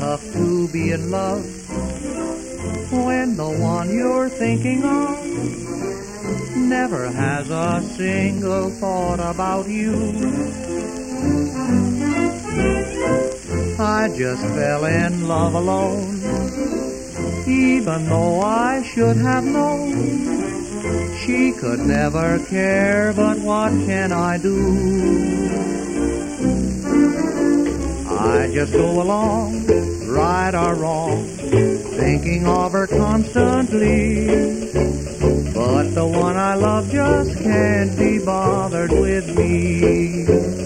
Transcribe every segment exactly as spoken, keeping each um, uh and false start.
enough to be in love when the one you're thinking of never has a single thought about you. I just fell in love alone, even though I should have known she could never care, but what can I do? I just go along, right or wrong, thinking of her constantly, but the one I love just can't be bothered with me.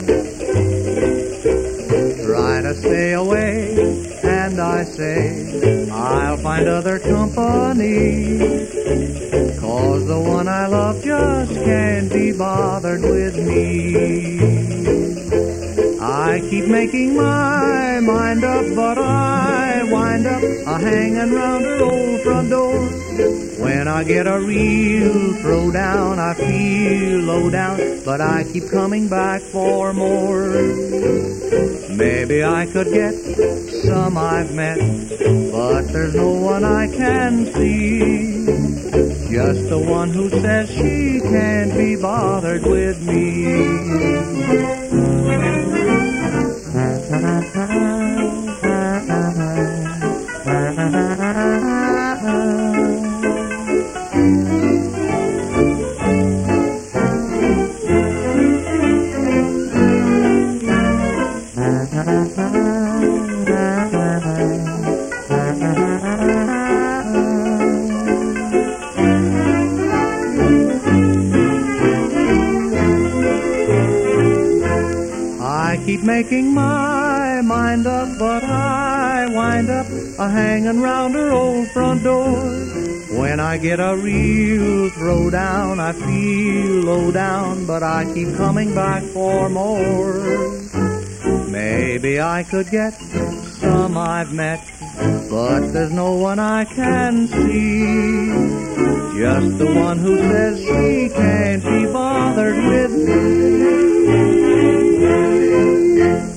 Try to stay away, and I say I'll find other company, 'cause the one I love just can't be bothered with me. I keep making my mind up, but I wind up a-hanging round her old front door. When I get a real throwdown, I feel low down, but I keep coming back for more. Maybe I could get some I've met, but there's no one I can see. Just the one who says she can't be bothered with me. I keep making my mind up, but I wind up a-hanging round her old front door. When I get a real throwdown, I feel low down, but I keep coming back for more. Maybe I could get some I've met, but there's no one I can see. Just the one who says she can't be bothered with me.